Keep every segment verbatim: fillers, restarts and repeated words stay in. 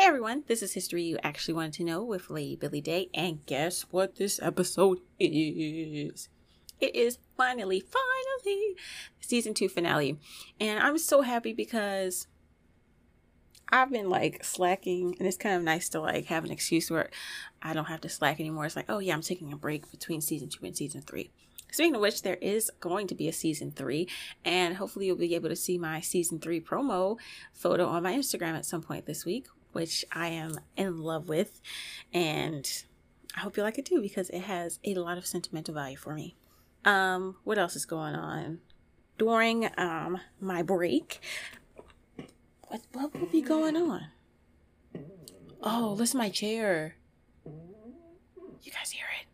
everyone, this is History You Actually Wanted to Know with Lady Billy Day, and guess what this episode is? It is finally, finally, season two finale, and I'm so happy because I've been like slacking, and it's kind of nice to like have an excuse where I don't have to slack anymore. It's like, oh yeah, I'm taking a break between season two and season three. Speaking of which, there is going to be a season three, and hopefully you'll be able to see my season three promo photo on my Instagram at some point this week, which I am in love with, and I hope you like it too because it has a lot of sentimental value for me. Um, what else is going on? During um my break, what what will be going on? Oh, listen, my chair. You guys hear it?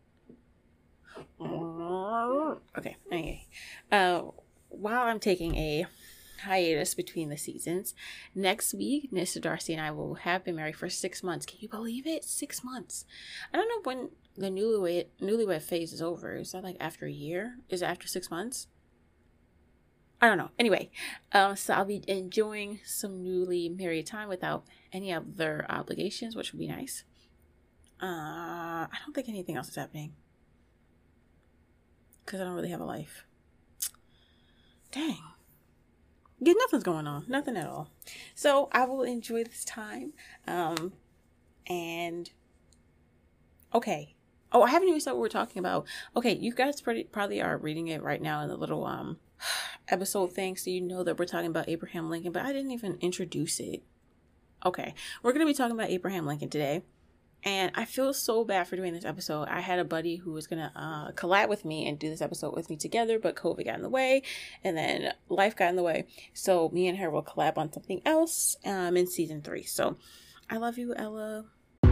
Okay, anyway, uh, while I'm taking a hiatus between the seasons, next week, Nissa Darcy and I will have been married for six months. Can you believe it? Six months. I don't know when the newlywed newlywed phase is over. Is that like after a year? Is it after six months? I don't know. Anyway, um, so I'll be enjoying some newly married time without any other obligations, which would be nice. Uh, I don't think anything else is happening because I don't really have a life. Dang. Yeah, nothing's going on. Nothing at all. So I will enjoy this time. Um, and okay. Oh, I haven't even said what we're talking about. Okay, you guys pretty, probably are reading it right now in the little um episode thing, so you know that we're talking about Abraham Lincoln, but I didn't even introduce it. Okay, we're going to be talking about Abraham Lincoln today. And I feel so bad for doing this episode. I had a buddy who was going to uh, collab with me and do this episode with me together, but COVID got in the way, and then life got in the way. So me and her will collab on something else um, in season three. So I love you, Ella.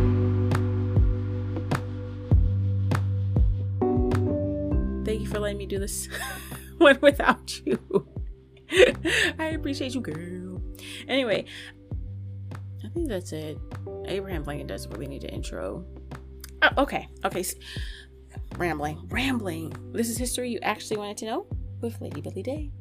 Thank you for letting me do this one without you. I appreciate you, girl. Anyway, I think that's it. Abraham Lincoln does really need an intro. Oh, okay. Okay. Rambling. Rambling. This is History You Actually Wanted to Know with Lady Billy Day.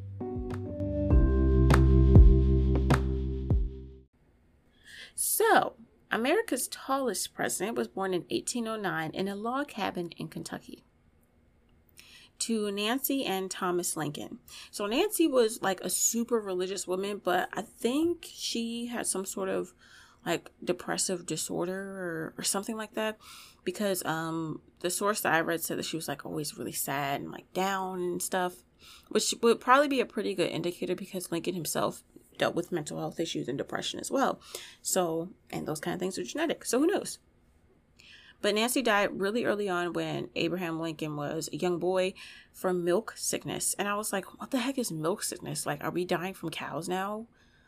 So, America's tallest president was born in eighteen oh nine in a log cabin in Kentucky to Nancy and Thomas Lincoln. So Nancy was like a super religious woman, but I think she had some sort of like depressive disorder or, or something like that, because um the source that I read said that she was like always really sad and like down and stuff, which would probably be a pretty good indicator because Lincoln himself dealt with mental health issues and depression as well. So, and those kind of things are genetic, so who knows? But Nancy died really early on when Abraham Lincoln was a young boy from milk sickness. And I was like, what the heck is milk sickness? Like, are we dying from cows now?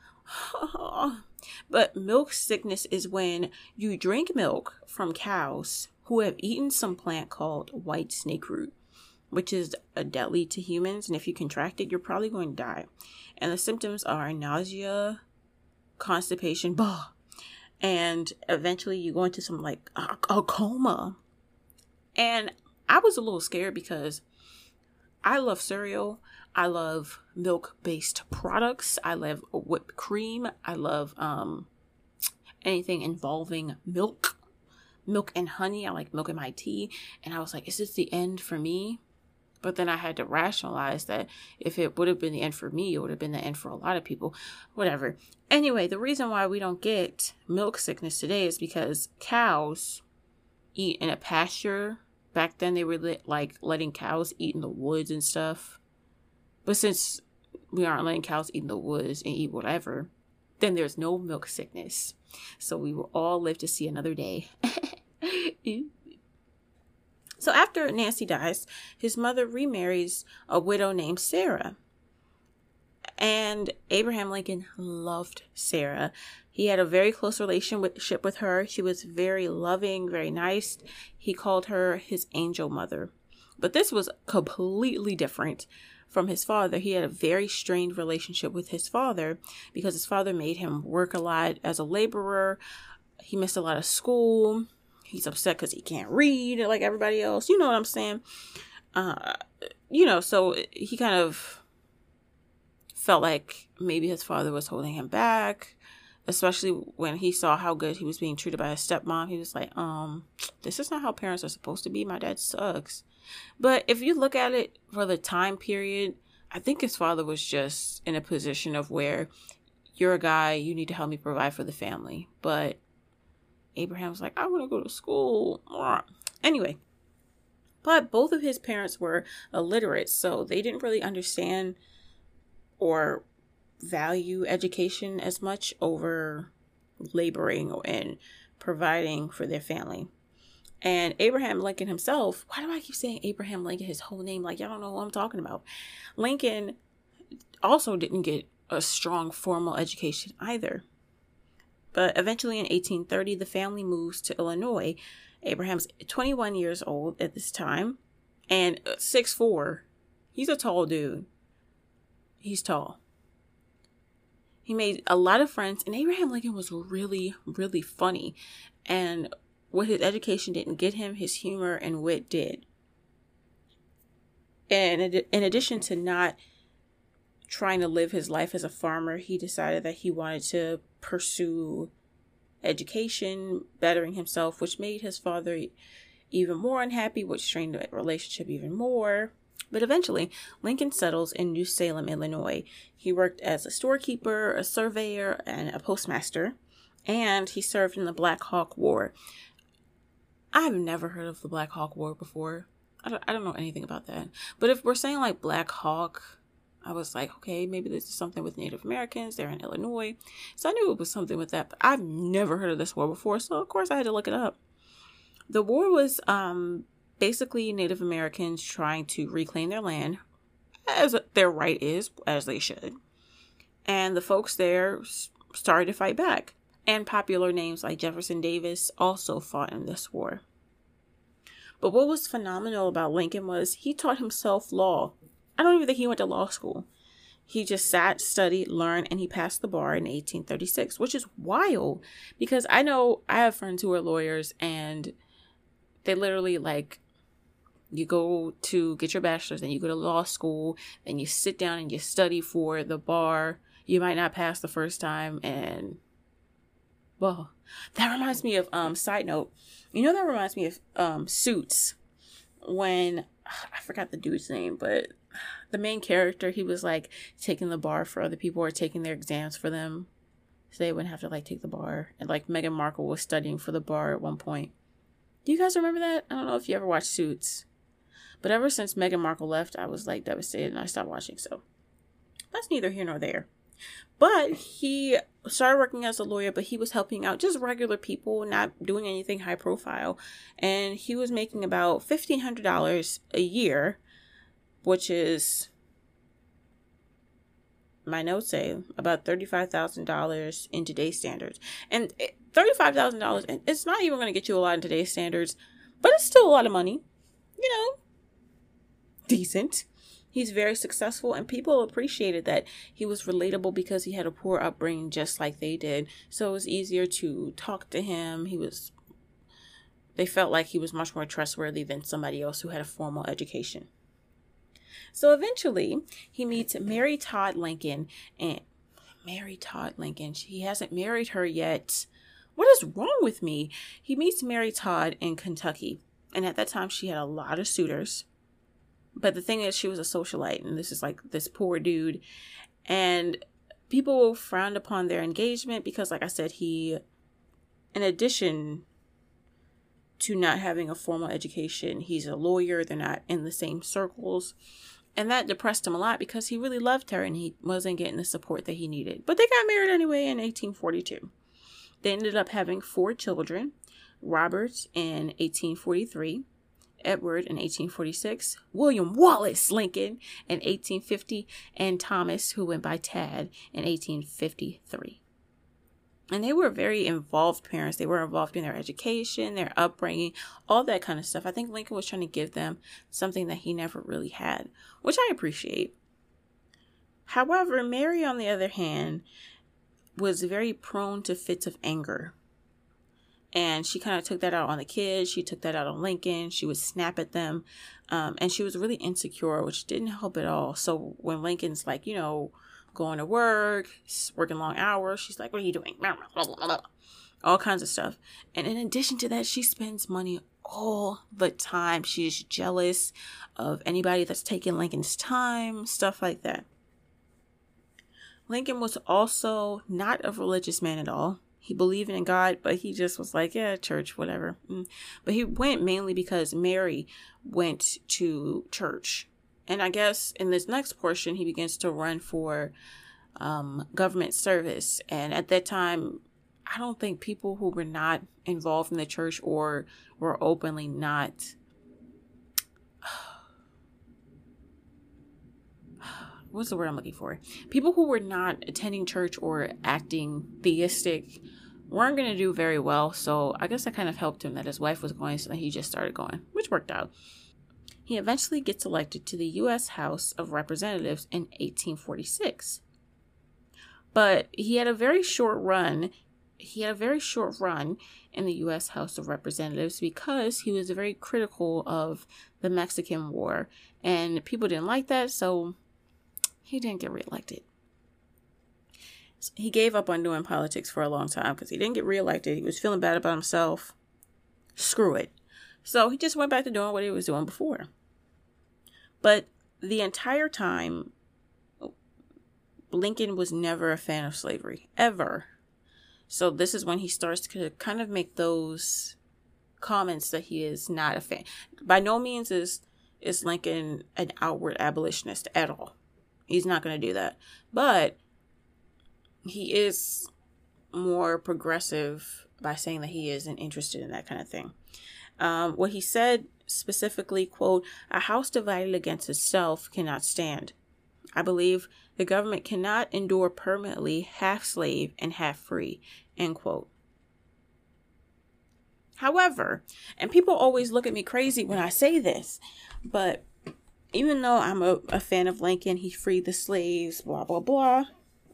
But milk sickness is when you drink milk from cows who have eaten some plant called white snake root, which is a deadly to humans. And if you contract it, you're probably going to die. And the symptoms are nausea, constipation, bah, and eventually you go into some like a, a coma. And I was a little scared because I love cereal. I love milk-based products. I love whipped cream. I love um anything involving milk. Milk and honey. I like milk in my tea. And I was like, is this the end for me? But then I had to rationalize that if it would have been the end for me, it would have been the end for a lot of people. Whatever. Anyway, the reason why we don't get milk sickness today is because cows eat in a pasture. Back then they were lit, like letting cows eat in the woods and stuff. But since we aren't letting cows eat in the woods and eat whatever, then there's no milk sickness. So we will all live to see another day. So after Nancy dies, his mother remarries a widow named Sarah. And Abraham Lincoln loved Sarah. He had a very close relationship with her. She was very loving, very nice. He called her his angel mother. But this was completely different from his father. He had a very strained relationship with his father because his father made him work a lot as a laborer. He missed a lot of school. He's upset because he can't read like everybody else. You know what I'm saying? Uh, you know, so he kind of felt like maybe his father was holding him back. especially when he saw how good he was being treated by his stepmom. He was like, um, this is not how parents are supposed to be. My dad sucks. But if you look at it for the time period, I think his father was just in a position of where you're a guy, you need to help me provide for the family. But Abraham was like, I want to go to school. Anyway, but both of his parents were illiterate, so they didn't really understand or value education as much over laboring and providing for their family. And Abraham Lincoln himself, why do I keep saying Abraham Lincoln, his whole name? Like, y'all don't know what I'm talking about. Lincoln also didn't get a strong formal education either. But eventually in eighteen thirty, the family moves to Illinois. Abraham's twenty-one years old at this time and six foot four. He's a tall dude. He's tall. He made a lot of friends, and Abraham Lincoln was really, really funny. And what his education didn't get him, his humor and wit did. And in addition to not trying to live his life as a farmer, he decided that he wanted to pursue education, bettering himself, which made his father even more unhappy, which strained the relationship even more. But eventually, Lincoln settles in New Salem, Illinois. He worked as a storekeeper, a surveyor, and a postmaster, and he served in the Black Hawk War. I've never heard of the Black Hawk War before. I don't, I don't know anything about that. But if we're saying like Black Hawk, I was like, okay, maybe this is something with Native Americans. They're in Illinois. So I knew it was something with that, but I've never heard of this war before. So of course I had to look it up. The war was um, basically Native Americans trying to reclaim their land, as their right is, as they should. And the folks there started to fight back. And popular names like Jefferson Davis also fought in this war. But what was phenomenal about Lincoln was he taught himself law. I don't even think he went to law school. He just sat, studied, learned, and he passed the bar in eighteen thirty-six, which is wild because I know I have friends who are lawyers and they literally like, you go to get your bachelor's, then you go to law school, then you sit down and you study for the bar. You might not pass the first time, and well, that reminds me of, um, side note, you know, that reminds me of, um, Suits, when, I forgot the dude's name, but the main character, he was, like, taking the bar for other people or taking their exams for them, so they wouldn't have to, like, take the bar, and, like, Meghan Markle was studying for the bar at one point. Do you guys remember that? I don't know if you ever watched Suits, but ever since Meghan Markle left, I was, like, devastated, and I stopped watching, so that's neither here nor there. But he started working as a lawyer, but he was helping out just regular people, not doing anything high profile. And he was making about fifteen hundred dollars a year, which is, my notes say, about thirty-five thousand dollars in today's standards. And thirty-five thousand dollars, it's not even going to get you a lot in today's standards, but it's still a lot of money. You know, decent. He's very successful, and people appreciated that he was relatable because he had a poor upbringing just like they did. So it was easier to talk to him. He was, they felt like he was much more trustworthy than somebody else who had a formal education. So eventually, he meets Mary Todd Lincoln, and Mary Todd Lincoln, he hasn't married her yet. What is wrong with me? He meets Mary Todd in Kentucky, and at that time, she had a lot of suitors. But the thing is, she was a socialite, and this is like this poor dude. And people frowned upon their engagement because, like I said, he, in addition to not having a formal education, he's a lawyer. They're not in the same circles. And that depressed him a lot because he really loved her and he wasn't getting the support that he needed. But they got married anyway in eighteen forty-two. They ended up having four children: Robert in eighteen forty-three. Edward in eighteen forty-six, William Wallace Lincoln in eighteen fifty, and Thomas, who went by Tad, in eighteen fifty-three. And they were very involved parents. They were involved in their education, their upbringing, all that kind of stuff. I think Lincoln was trying to give them something that he never really had, which I appreciate. However, Mary, on the other hand, was very prone to fits of anger. And she kind of took that out on the kids. She took that out on Lincoln. She would snap at them. Um, and she was really insecure, which didn't help at all. So when Lincoln's like, you know, going to work, working long hours. She's like, what are you doing? All kinds of stuff. And in addition to that, she spends money all the time. She's jealous of anybody that's taking Lincoln's time, stuff like that. Lincoln was also not a religious man at all. He believed in God, but he just was like, yeah, church, whatever. But he went mainly because Mary went to church. And I guess in this next portion, he begins to run for um, government service. And at that time, I don't think people who were not involved in the church or were openly not, what's the word I'm looking for? People who were not attending church or acting theistic weren't going to do very well. So I guess that kind of helped him that his wife was going, so that he just started going, which worked out. He eventually gets elected to the U S House of Representatives in eighteen forty-six. But he had a very short run. He had a very short run in the U S House of Representatives because he was very critical of the Mexican War. And people didn't like that, so he didn't get reelected. He gave up on doing politics for a long time because he didn't get reelected. He was feeling bad about himself. Screw it. So he just went back to doing what he was doing before. But the entire time, Lincoln was never a fan of slavery, ever. So this is when he starts to kind of make those comments that he is not a fan. By no means is, is Lincoln an outward abolitionist at all. He's not going to do that. But he is more progressive by saying that he isn't interested in that kind of thing. Um, what he said specifically, quote, "A house divided against itself cannot stand. I believe the government cannot endure permanently half slave and half free," end quote. However, and people always look at me crazy when I say this, but even though I'm a, a fan of Lincoln, he freed the slaves, blah, blah, blah,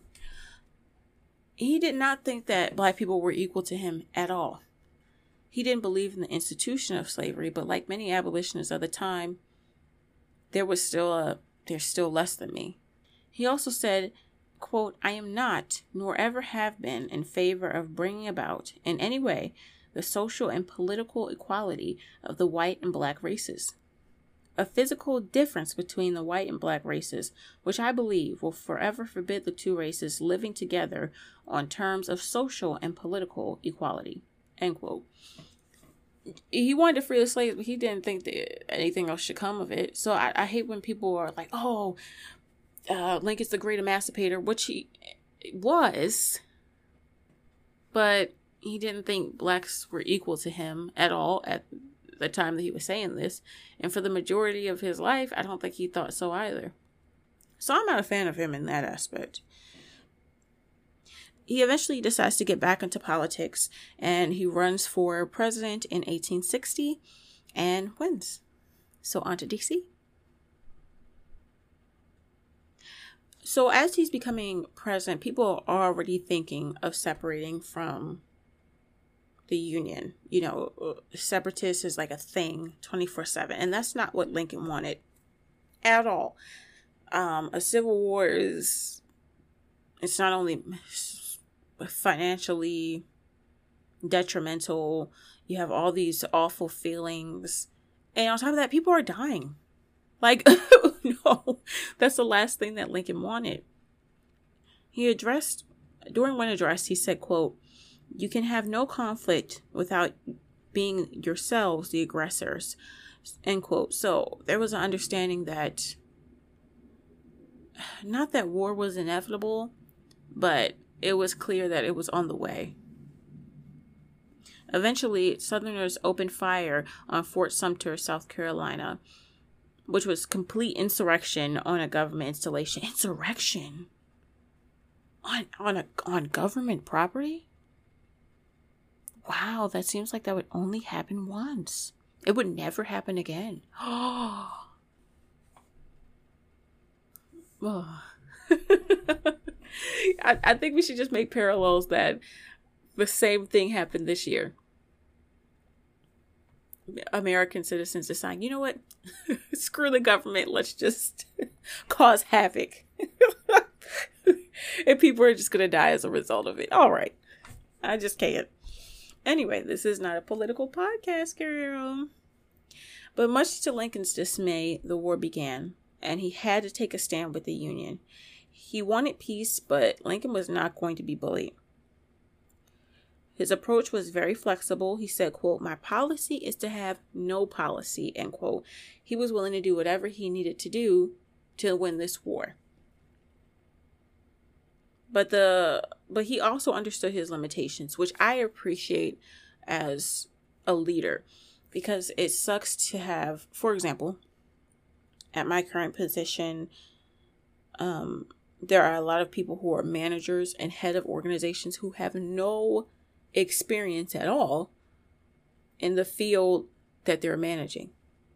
he did not think that black people were equal to him at all. He didn't believe in the institution of slavery, but like many abolitionists of the time, there was still a, there's still less than me. He also said, quote, "I am not, nor ever have been, in favor of bringing about, in any way, the social and political equality of the white and black races. A physical difference between the white and black races, which I believe will forever forbid the two races living together on terms of social and political equality," end quote. He wanted to free the slaves, but he didn't think that anything else should come of it. So I, I hate when people are like, oh, uh, Lincoln's the great emancipator, which he was, but he didn't think blacks were equal to him at all at the time that he was saying this. And for the majority of his life, I don't think he thought so either. So I'm not a fan of him in that aspect. He eventually decides to get back into politics, and he runs for president in eighteen sixty and wins. So on to D C. So as he's becoming president, people are already thinking of separating from the Union. You know, separatist is like a thing twenty-four seven, and that's not what Lincoln wanted at all. Um, a civil war is, it's not only financially detrimental, you have all these awful feelings, and on top of that, people are dying. Like, no, that's the last thing that Lincoln wanted. He addressed, during one address, he said, quote, "You can have no conflict without being yourselves the aggressors," end quote. So there was an understanding that, not that war was inevitable, but it was clear that it was on the way. Eventually, Southerners opened fire on Fort Sumter, South Carolina, which was complete insurrection on a government installation. Insurrection? On, on, a, on government property? Wow, that seems like that would only happen once. It would never happen again. Oh. Oh. I, I think we should just make parallels that the same thing happened this year. American citizens decide, you know what? Screw the government. Let's just cause havoc. And people are just going to die as a result of it. All right. I just can't. Anyway, this is not a political podcast, girl. But much to Lincoln's dismay, the war began, and he had to take a stand with the Union. He wanted peace, but Lincoln was not going to be bullied. His approach was very flexible. He said, quote, "My policy is to have no policy," end quote. He was willing to do whatever he needed to do to win this war. But the but he also understood his limitations, which I appreciate as a leader, because it sucks to have, for example, at my current position, um, there are a lot of people who are managers and head of organizations who have no experience at all in the field that they're managing.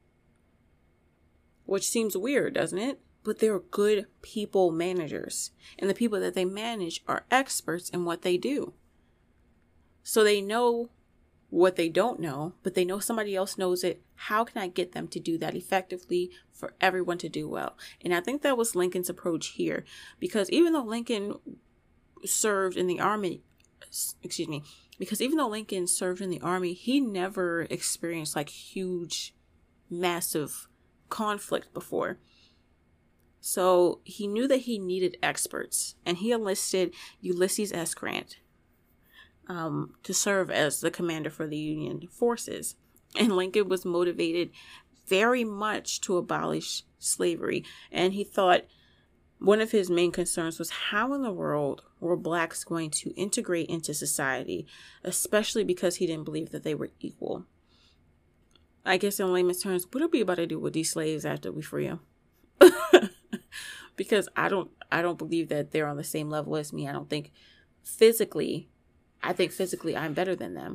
Which seems weird, doesn't it? But they're good people managers. And the people that they manage are experts in what they do. So they know what they don't know, but they know somebody else knows it. How can I get them to do that effectively for everyone to do well? And I think that was Lincoln's approach here. Because even though Lincoln served in the army, excuse me, because even though Lincoln served in the army, he never experienced like huge, massive conflict before. So he knew that he needed experts, and he enlisted Ulysses S. Grant um, to serve as the commander for the Union forces. And Lincoln was motivated very much to abolish slavery. And he thought one of his main concerns was how in the world were blacks going to integrate into society, especially because he didn't believe that they were equal. I guess in layman's terms, what are we about to do with these slaves after we free them? Because I don't, I don't believe that they're on the same level as me. I don't think physically, I think physically I'm better than them.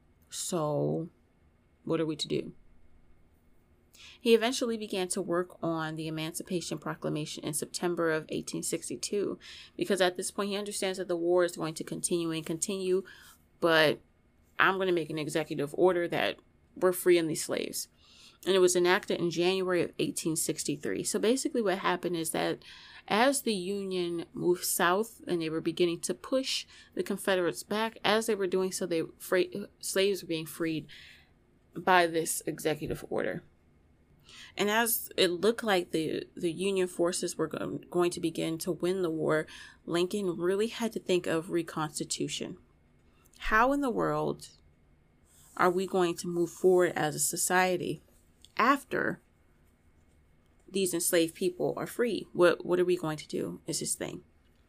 So what are we to do? He eventually began to work on the Emancipation Proclamation in September of eighteen sixty-two, because at this point he understands that the war is going to continue and continue, but I'm going to make an executive order that we're freeing these slaves. And it was enacted in January of eighteen sixty-three. So basically what happened is that as the Union moved south and they were beginning to push the Confederates back, as they were doing so, they free, slaves were being freed by this executive order. And as it looked like the, the Union forces were go- going to begin to win the war, Lincoln really had to think of reconstitution. How in the world are we going to move forward as a society after these enslaved people are free? What what are we going to do is his thing.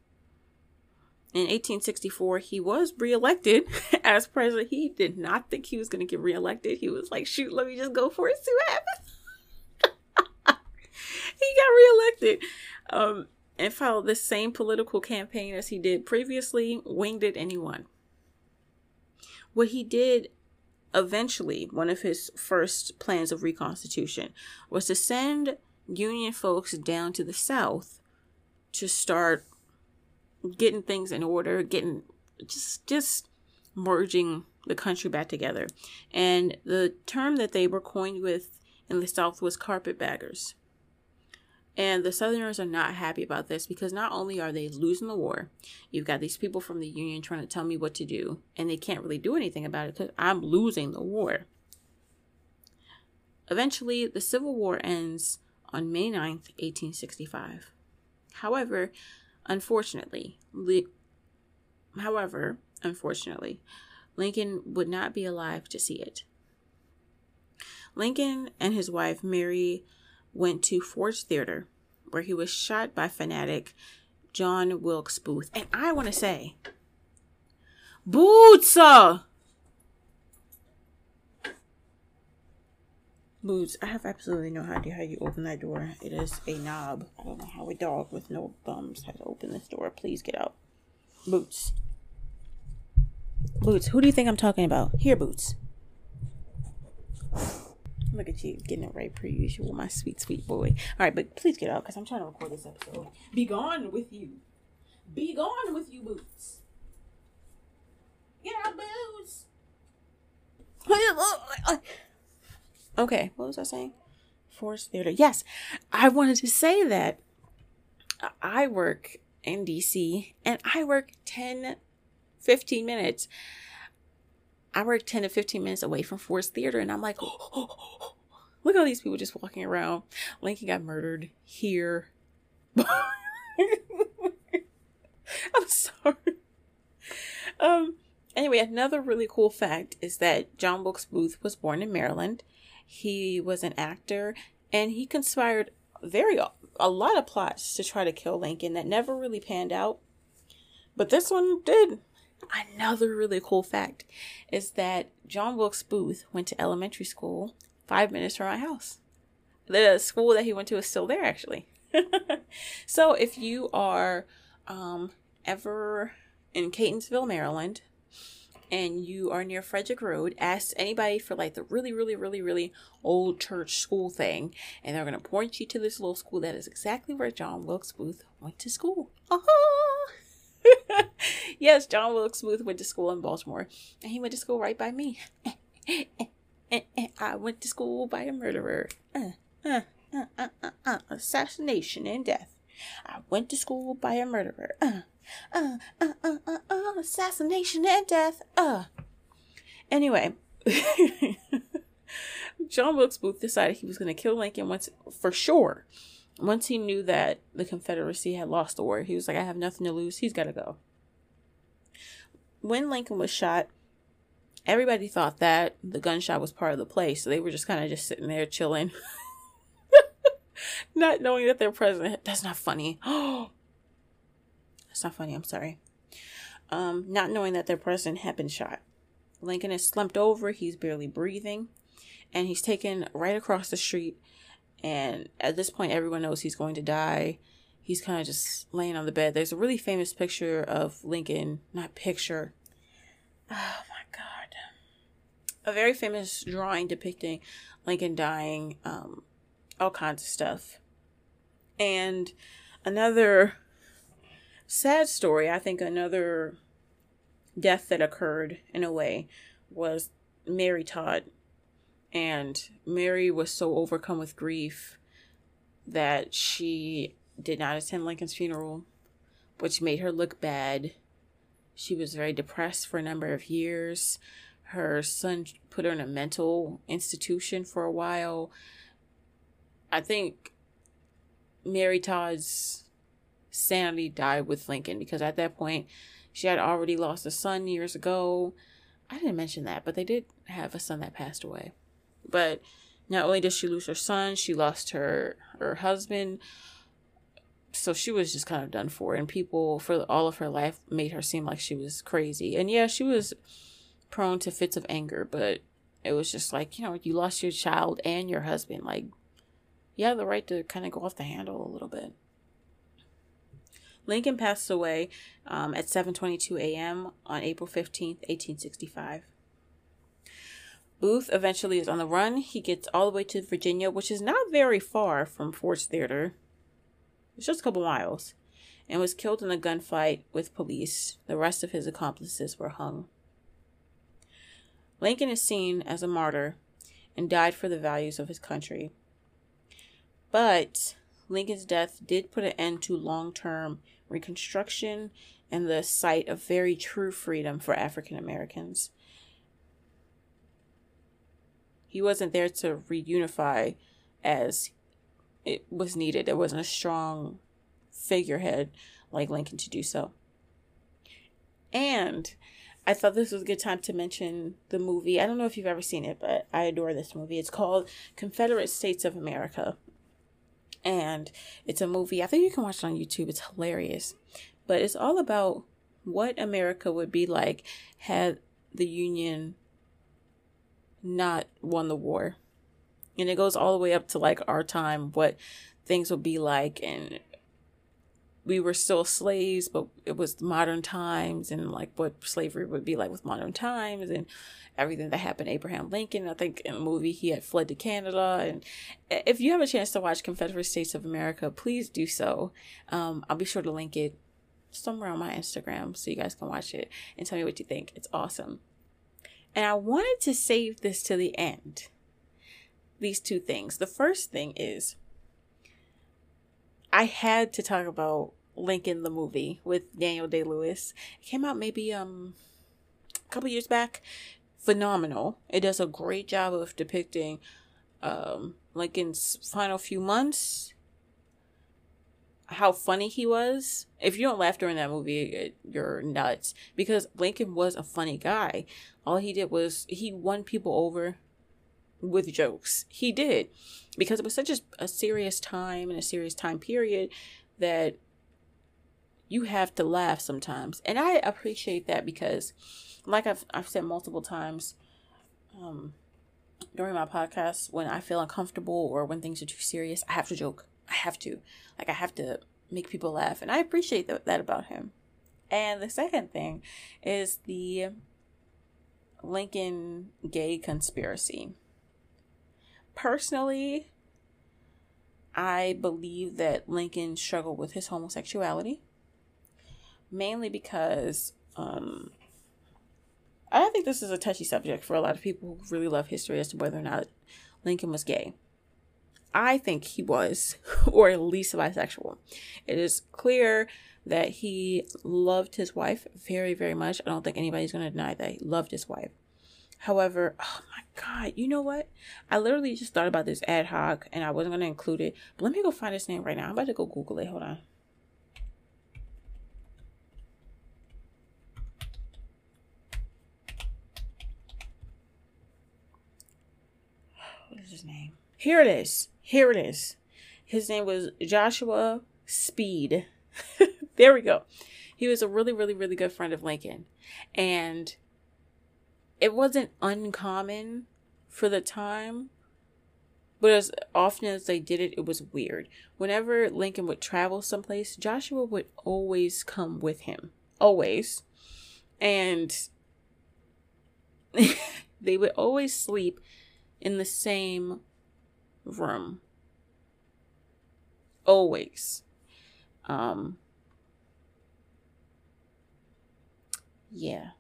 In eighteen sixty-four, he was reelected as president. He did not think he was going to get reelected. He was like, shoot, let me just go for it, see what happens. He got reelected um, and followed the same political campaign as he did previously, winged it, and he won. What he did eventually, one of his first plans of reconstitution, was to send Union folks down to the South to start getting things in order, getting just just merging the country back together. And the term that they were coined with in the South was carpetbaggers. And the Southerners are not happy about this, because not only are they losing the war, you've got these people from the Union trying to tell me what to do, and they can't really do anything about it because I'm losing the war. Eventually, the Civil War ends on May ninth, eighteen sixty-five. However, unfortunately, Le- however, unfortunately, Lincoln would not be alive to see it. Lincoln and his wife, Mary, went to Ford's Theater, where he was shot by fanatic John Wilkes Booth. And I want to say, Boots! Uh, Boots, I have absolutely no idea how you open that door. It is a knob. I don't know how a dog with no thumbs has to open this door. Please get out. Boots. Boots, who do you think I'm talking about? Here, Boots. Look at you, getting it right per usual, my sweet, sweet boy. All right, but please get out, because I'm trying to record this episode. Be gone with you. Be gone with you, Boots. Get out, Boots. Okay, what was I saying? Ford's Theater. Yes, I wanted to say that I work in D C, and I work ten, fifteen minutes. I work ten to fifteen minutes away from Ford's Theater, and I'm like, oh, look at all these people just walking around. Lincoln got murdered here. I'm sorry. Um. Anyway, another really cool fact is that John Wilkes Booth was born in Maryland. He was an actor, and he conspired very a lot of plots to try to kill Lincoln that never really panned out. But this one did. Another really cool fact is that John Wilkes Booth went to elementary school five minutes from my house. The school that he went to is still there, actually. So if you are um, ever in Catonsville, Maryland, and you are near Frederick Road, ask anybody for like the really, really, really, really old church school thing, and they're going to point you to this little school that is exactly where John Wilkes Booth went to school. Uh-huh. Yes, John Wilkes Booth went to school in Baltimore, and he went to school right by me. I went to school by a murderer. Uh, uh, uh, uh, uh, uh, assassination and death. I went to school by a murderer. Uh. Uh, uh, uh, uh, uh, assassination and death. Uh. Anyway, John Wilkes Booth decided he was going to kill Lincoln once for sure. Once he knew that the Confederacy had lost the war, he was like, I have nothing to lose. He's got to go. When Lincoln was shot, everybody thought that the gunshot was part of the play, so they were just kind of just sitting there chilling, not knowing that their president. That's not funny. Oh. It's not funny, I'm sorry. Um, not knowing that their president had been shot. Lincoln is slumped over, he's barely breathing, and he's taken right across the street, and at this point everyone knows he's going to die. He's kind of just laying on the bed. There's a really famous picture of Lincoln, not picture, oh my god, a very famous drawing depicting Lincoln dying, um, all kinds of stuff. And another sad story, I think another death that occurred in a way was Mary Todd. And Mary was so overcome with grief that she did not attend Lincoln's funeral, which made her look bad. She was very depressed for a number of years. Her son put her in a mental institution for a while. I think Mary Todd's sanity died with Lincoln, because at that point she had already lost a son years ago. I didn't mention that, but they did have a son that passed away. But not only did she lose her son, she lost her her husband. So she was just kind of done for, and people for all of her life made her seem like she was crazy. And yeah, she was prone to fits of anger, but it was just like, you know, you lost your child and your husband, like you have the right to kind of go off the handle a little bit. Lincoln passed away um, at seven twenty-two a.m. on April fifteenth, eighteen sixty-five. Booth eventually is on the run. He gets all the way to Virginia, which is not very far from Ford's Theater. It's just a couple miles. And was killed in a gunfight with police. The rest of his accomplices were hung. Lincoln is seen as a martyr and died for the values of his country. But Lincoln's death did put an end to long-term Reconstruction and the site of very true freedom for African Americans. He wasn't there to reunify as it was needed. There wasn't a strong figurehead like Lincoln to do so. And I thought this was a good time to mention the movie. I don't know if you've ever seen it, but I adore this movie. It's called Confederate States of America. And it's a movie, I think you can watch it on YouTube. It's hilarious. But it's all about what America would be like had the Union not won the war. And it goes all the way up to like our time, what things would be like. And we were still slaves, but it was modern times, and like what slavery would be like with modern times, and everything that happened to Abraham Lincoln. I think in the movie he had fled to Canada. And if you have a chance to watch Confederate States of America, please do so. Um, I'll be sure to link it somewhere on my Instagram so you guys can watch it and tell me what you think. It's awesome. And I wanted to save this to the end. These two things. The first thing is I had to talk about Lincoln the movie with Daniel Day-Lewis. It came out maybe um a couple years back. Phenomenal. It does a great job of depicting um Lincoln's final few months, how funny he was. If you don't laugh during that movie, you're nuts, because Lincoln was a funny guy. All he did was he won people over with jokes. He did, because it was such a, a serious time and a serious time period that you have to laugh sometimes. And I appreciate that, because like I've, I've said multiple times um, during my podcast, when I feel uncomfortable or when things are too serious, I have to joke. I have to. Like, I have to make people laugh. And I appreciate that, that about him. And the second thing is the Lincoln gay conspiracy. Personally, I believe that Lincoln struggled with his homosexuality. Mainly because um, I think this is a touchy subject for a lot of people who really love history as to whether or not Lincoln was gay. I think he was, or at least bisexual. It is clear that he loved his wife very, very much. I don't think anybody's going to deny that he loved his wife. However, oh my God, you know what? I literally just thought about this ad hoc and I wasn't going to include it. But let me go find his name right now. I'm about to go Google it. Hold on. What is his name? Here it is. Here it is. His name was Joshua Speed. There we go. He was a really, really, really good friend of Lincoln. And it wasn't uncommon for the time, but as often as they did it, it was weird. Whenever Lincoln would travel someplace, Joshua would always come with him. Always. And they would always sleep in the same room. Always. Um, yeah.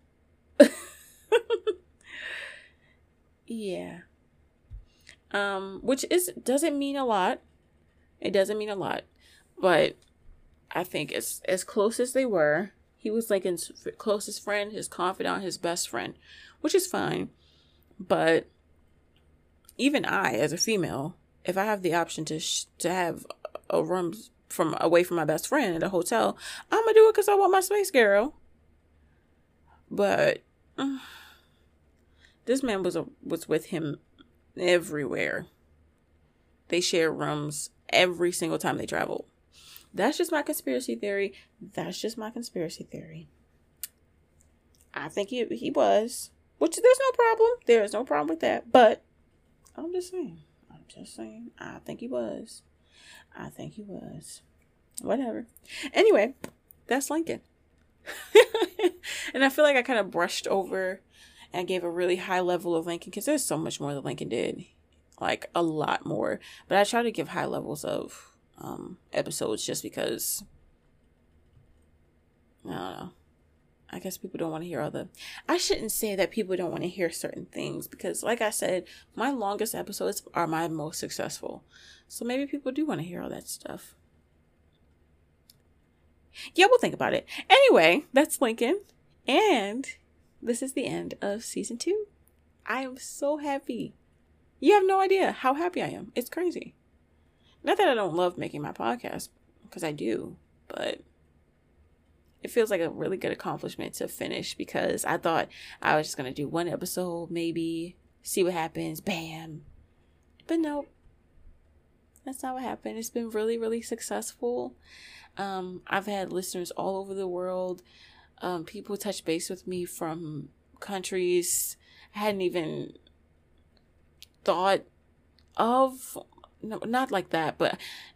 Yeah. Um, which is, doesn't mean a lot. It doesn't mean a lot. But I think as, as close as they were, he was Lincoln's closest friend, his confidant, his best friend, which is fine. But even I, as a female, if I have the option to sh- to have a room from away from my best friend at a hotel, I'm gonna do it because I want my space, girl. But uh, this man was a, was with him everywhere. They shared rooms every single time they traveled. That's just my conspiracy theory. That's just my conspiracy theory. I think he he was, which there's no problem. There is no problem with that. But I'm just saying. I'm just saying. I think he was. I think he was. Whatever. Anyway, that's Lincoln. And I feel like I kind of brushed over and gave a really high level of Lincoln because there's so much more that Lincoln did. Like, a lot more. But I try to give high levels of um, episodes just because, I don't know. I guess people don't want to hear all the... I shouldn't say that people don't want to hear certain things because, like I said, my longest episodes are my most successful. So maybe people do want to hear all that stuff. Yeah, we'll think about it. Anyway, that's Lincoln. And this is the end of season two. I am so happy. You have no idea how happy I am. It's crazy. Not that I don't love making my podcast, because I do, but it feels like a really good accomplishment to finish because I thought I was just going to do one episode, maybe, see what happens, bam. But no, that's not what happened. It's been really, really successful. Um, I've had listeners all over the world. Um, people touch base with me from countries I hadn't even thought of. No, not like that, but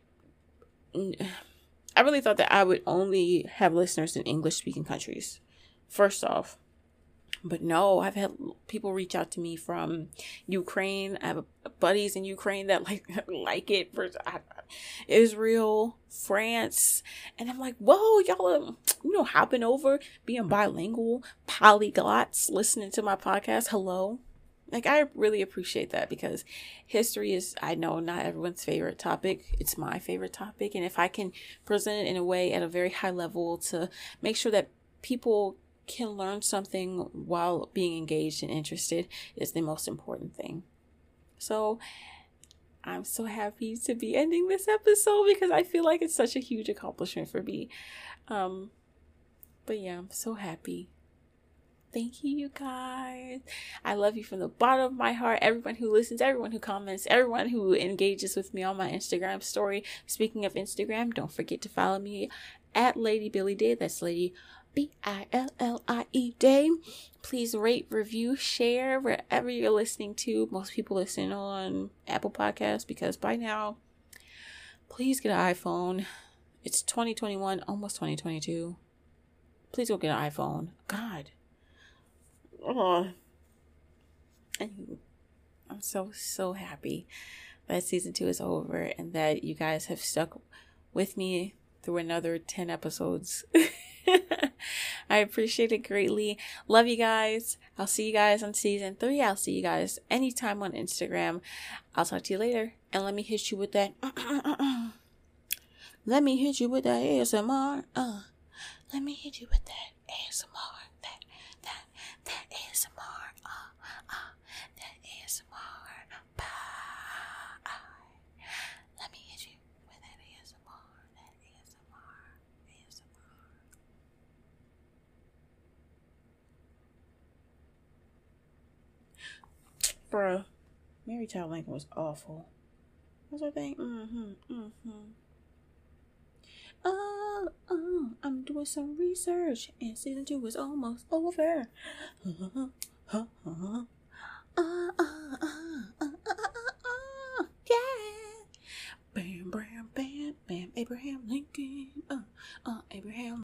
I really thought that I would only have listeners in English-speaking countries, first off. But no, I've had people reach out to me from Ukraine. I have buddies in Ukraine that like like it. For Israel, France. And I'm like, whoa, y'all are, you know, hopping over, being bilingual, polyglots, listening to my podcast. Hello. Like, I really appreciate that, because history is, I know, not everyone's favorite topic. It's my favorite topic. And if I can present it in a way at a very high level to make sure that people can learn something while being engaged and interested, is the most important thing. So I'm so happy to be ending this episode, because I feel like it's such a huge accomplishment for me. Um, but yeah, I'm so happy. Thank you, you guys. I love you from the bottom of my heart. Everyone who listens, everyone who comments, everyone who engages with me on my Instagram story. Speaking of Instagram, don't forget to follow me at Lady Billie Day. That's Lady B I L L I E Day. Please rate, review, share wherever you're listening to. Most people listen on Apple Podcasts, because by now, please get an iPhone. It's twenty twenty-one, almost twenty twenty-two. Please go get an iPhone. God. Oh, and I'm so, so happy that season two is over, and that you guys have stuck with me through another ten episodes. I appreciate it greatly. Love you guys. I'll see you guys on season three. I'll see you guys anytime on Instagram. I'll talk to you later. And let me hit you with that. Let me hit you with that A S M R. Uh, let me hit you with that A S M R. That, that, that A S M R. Uh, uh, that A S M R. Bye. Let me hit you with that A S M R. That A S M R. A S M R. Bruh, Mary Tyler Lincoln was awful. What's her thing? Mm-hmm, mm-hmm. Oh, oh, I'm doing some research, and season two is almost over. Uh, uh, uh, uh, uh, uh, uh, yeah. Bam, bam, bam, bam, Abraham Lincoln. Uh, uh, Abraham